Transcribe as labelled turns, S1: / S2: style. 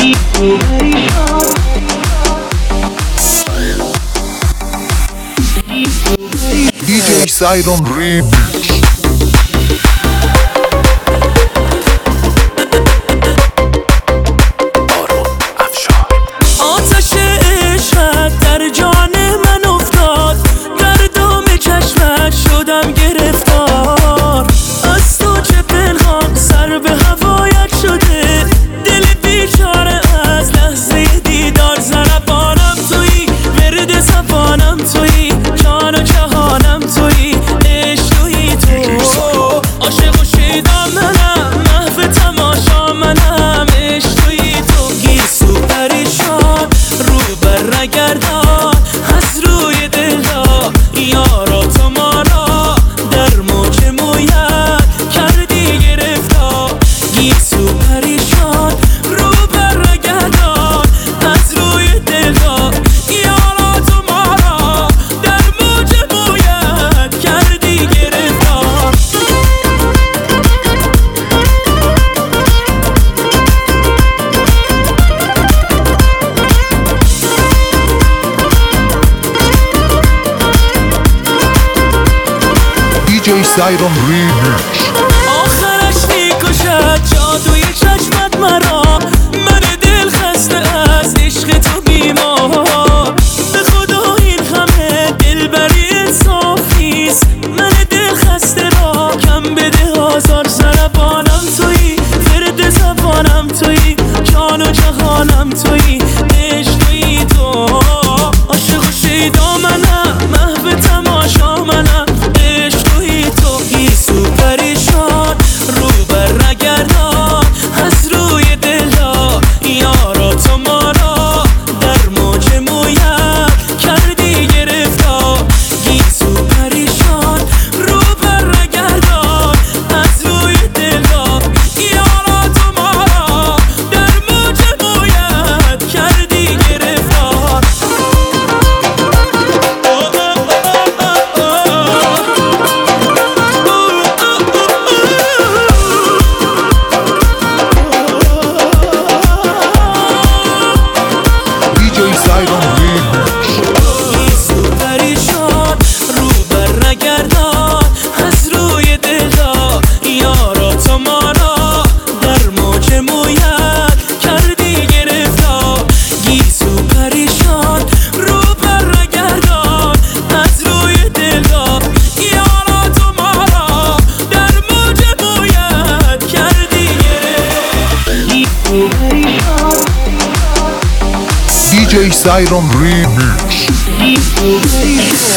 S1: DJ Siron Remix. DJ Siron Remix.
S2: آخرش میکشد جادوی چشمت مرا، من دل خسته از عشق تو بیمار. به خدا این همه دلبری انصاف نیست، من دل خسته را کم بده. آزار زربانم تویی، فرد زبانم تویی، جان و جهانم تویی، عشق تویی تو. عاشق و شیدا منم، محو تماشا منم، پریشان رو بر نگردان از روی دلا. یارا تو ما را در موج مویت کردی گرفتار. گیسو پریشان رو بر نگردان از روی دلا. یارا تو ما را در موج مویت کردی گرفتار.
S1: DJ Siron Remix.